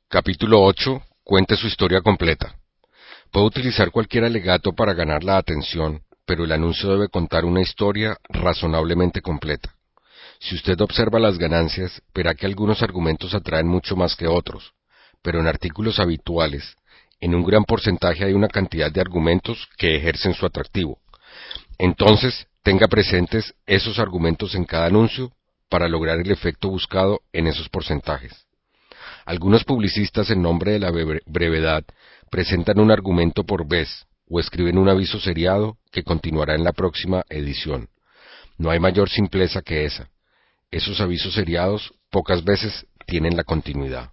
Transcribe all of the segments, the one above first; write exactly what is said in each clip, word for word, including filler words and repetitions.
Capítulo ocho. Cuente su historia completa. Puede utilizar cualquier alegato para ganar la atención, pero el anuncio debe contar una historia razonablemente completa. Si usted observa las ganancias, verá que algunos argumentos atraen mucho más que otros, pero en artículos habituales, en un gran porcentaje hay una cantidad de argumentos que ejercen su atractivo. Entonces, tenga presentes esos argumentos en cada anuncio para lograr el efecto buscado en esos porcentajes. Algunos publicistas, en nombre de la brevedad, presentan un argumento por vez o escriben un aviso seriado que continuará en la próxima edición. No hay mayor simpleza que esa. Esos avisos seriados pocas veces tienen la continuidad.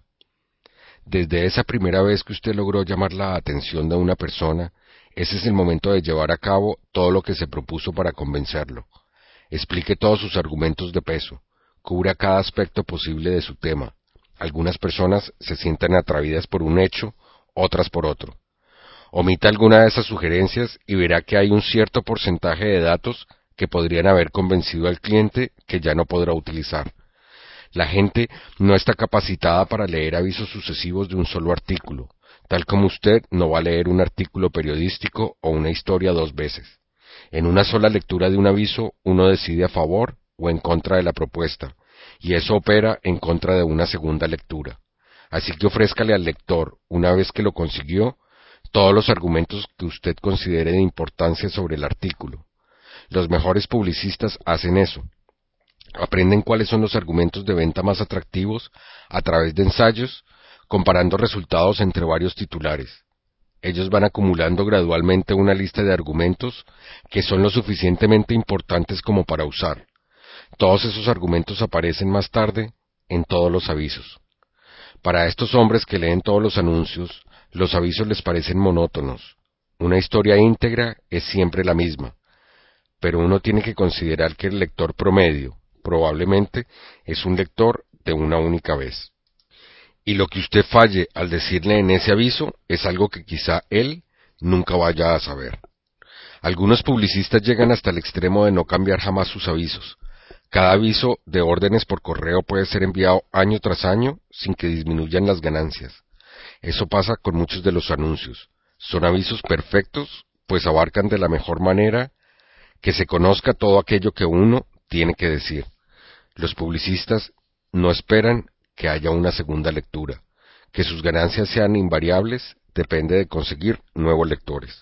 Desde esa primera vez que usted logró llamar la atención de una persona, ese es el momento de llevar a cabo todo lo que se propuso para convencerlo. Explique todos sus argumentos de peso, cubra cada aspecto posible de su tema. Algunas personas se sienten atraídas por un hecho, otras por otro. Omita alguna de esas sugerencias y verá que hay un cierto porcentaje de datos que podrían haber convencido al cliente que ya no podrá utilizar. La gente no está capacitada para leer avisos sucesivos de un solo artículo, tal como usted no va a leer un artículo periodístico o una historia dos veces. En una sola lectura de un aviso, uno decide a favor o en contra de la propuesta, y eso opera en contra de una segunda lectura. Así que ofrézcale al lector, una vez que lo consiguió, todos los argumentos que usted considere de importancia sobre el artículo. Los mejores publicistas hacen eso. Aprenden cuáles son los argumentos de venta más atractivos a través de ensayos, comparando resultados entre varios titulares. Ellos van acumulando gradualmente una lista de argumentos que son lo suficientemente importantes como para usar. Todos esos argumentos aparecen más tarde en todos los avisos. Para estos hombres que leen todos los anuncios, los avisos les parecen monótonos. Una historia íntegra es siempre la misma, pero uno tiene que considerar que el lector promedio, probablemente, es un lector de una única vez. Y lo que usted falle al decirle en ese aviso es algo que quizá él nunca vaya a saber. Algunos publicistas llegan hasta el extremo de no cambiar jamás sus avisos. Cada aviso de órdenes por correo puede ser enviado año tras año sin que disminuyan las ganancias. Eso pasa con muchos de los anuncios. Son avisos perfectos, pues abarcan de la mejor manera que se conozca todo aquello que uno tiene que decir. Los publicistas no esperan que haya una segunda lectura. Que sus ganancias sean invariables depende de conseguir nuevos lectores.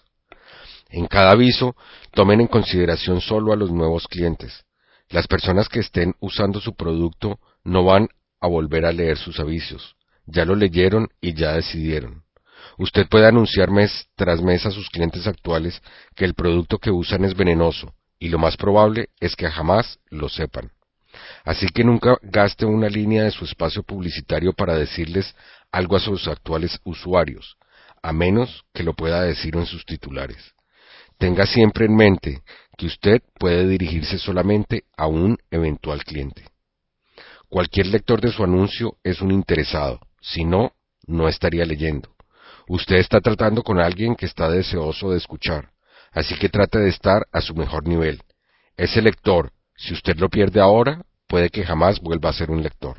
En cada aviso, tomen en consideración solo a los nuevos clientes. Las personas que estén usando su producto no van a volver a leer sus avisos. Ya lo leyeron y ya decidieron. Usted puede anunciar mes tras mes a sus clientes actuales que el producto que usan es venenoso, y lo más probable es que jamás lo sepan. Así que nunca gaste una línea de su espacio publicitario para decirles algo a sus actuales usuarios, a menos que lo pueda decir en sus titulares. Tenga siempre en mente que usted puede dirigirse solamente a un eventual cliente. Cualquier lector de su anuncio es un interesado, si no, no estaría leyendo. Usted está tratando con alguien que está deseoso de escuchar, así que trate de estar a su mejor nivel. Ese lector, si usted lo pierde ahora, puede que jamás vuelva a ser un lector.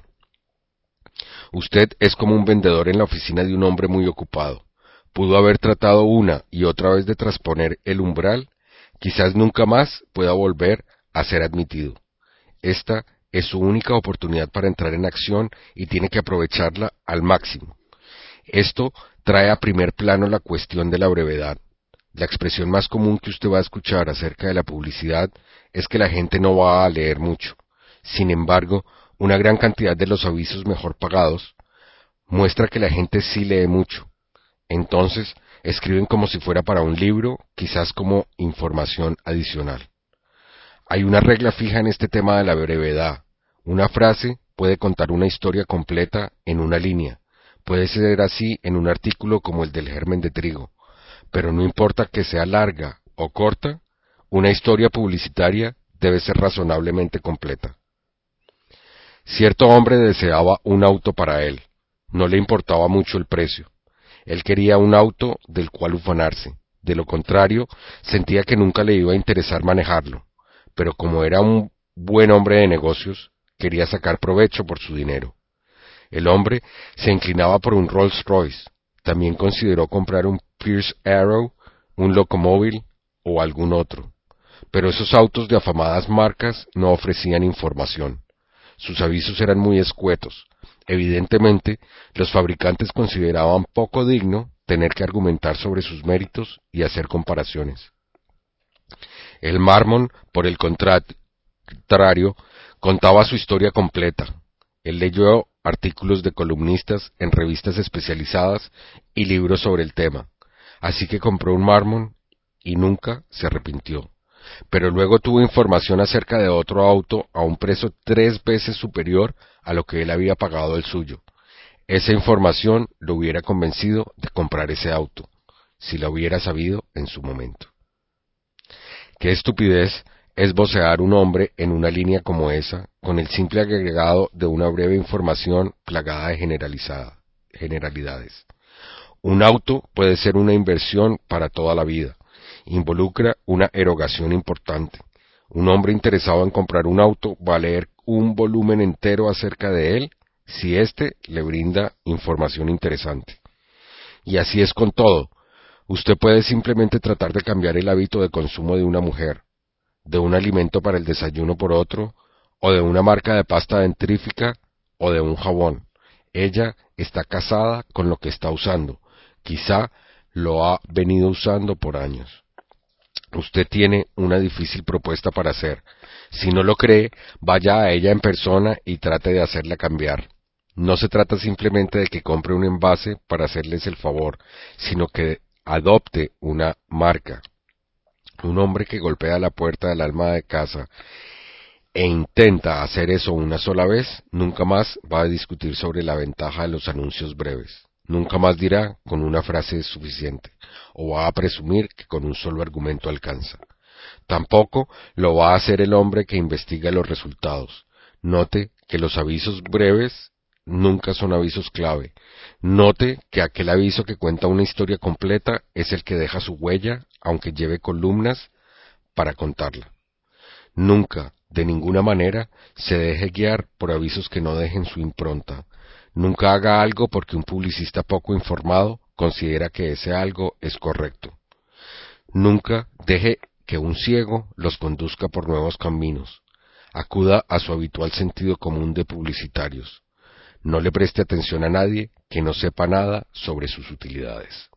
Usted es como un vendedor en la oficina de un hombre muy ocupado. Pudo haber tratado una y otra vez de trasponer el umbral, quizás nunca más pueda volver a ser admitido. Esta es su única oportunidad para entrar en acción y tiene que aprovecharla al máximo. Esto trae a primer plano la cuestión de la brevedad. La expresión más común que usted va a escuchar acerca de la publicidad es que la gente no va a leer mucho. Sin embargo, una gran cantidad de los avisos mejor pagados muestra que la gente sí lee mucho. Entonces, escriben como si fuera para un libro, quizás como información adicional. Hay una regla fija en este tema de la brevedad. Una frase puede contar una historia completa en una línea. Puede ser así en un artículo como el del germen de trigo. Pero no importa que sea larga o corta, una historia publicitaria debe ser razonablemente completa. Cierto hombre deseaba un auto para él. No le importaba mucho el precio. Él quería un auto del cual ufanarse. De lo contrario, sentía que nunca le iba a interesar manejarlo. Pero como era un buen hombre de negocios, quería sacar provecho por su dinero. El hombre se inclinaba por un Rolls Royce. También consideró comprar un Pierce Arrow, un Locomóvil o algún otro. Pero esos autos de afamadas marcas no ofrecían información. Sus avisos eran muy escuetos. Evidentemente, los fabricantes consideraban poco digno tener que argumentar sobre sus méritos y hacer comparaciones. El Marmon, por el contrario, contaba su historia completa. Él leyó artículos de columnistas en revistas especializadas y libros sobre el tema. Así que compró un Marmon y nunca se arrepintió. Pero luego tuvo información acerca de otro auto a un precio tres veces superior a lo que él había pagado el suyo. Esa información lo hubiera convencido de comprar ese auto, si lo hubiera sabido en su momento. Qué estupidez es vocear un hombre en una línea como esa, con el simple agregado de una breve información plagada de generalizada, generalidades. Un auto puede ser una inversión para toda la vida. Involucra una erogación importante. Un hombre interesado en comprar un auto va a leer un volumen entero acerca de él si éste le brinda información interesante. Y así es con todo. Usted puede simplemente tratar de cambiar el hábito de consumo de una mujer, de un alimento para el desayuno por otro, o de una marca de pasta dentrífica, o de un jabón. Ella está casada con lo que está usando. Quizá lo ha venido usando por años. Usted tiene una difícil propuesta para hacer. Si no lo cree, vaya a ella en persona y trate de hacerla cambiar. No se trata simplemente de que compre un envase para hacerles el favor, sino que adopte una marca. Un hombre que golpea la puerta del alma de casa e intenta hacer eso una sola vez, nunca más va a discutir sobre la ventaja de los anuncios breves. Nunca más dirá con una frase es suficiente, o va a presumir que con un solo argumento alcanza. Tampoco lo va a hacer el hombre que investiga los resultados. Note que los avisos breves nunca son avisos clave. Note que aquel aviso que cuenta una historia completa es el que deja su huella, aunque lleve columnas para contarla. Nunca, de ninguna manera, se deje guiar por avisos que no dejen su impronta. Nunca haga algo porque un publicista poco informado considera que ese algo es correcto. Nunca deje que un ciego los conduzca por nuevos caminos. Acuda a su habitual sentido común de publicitarios. No le preste atención a nadie que no sepa nada sobre sus utilidades.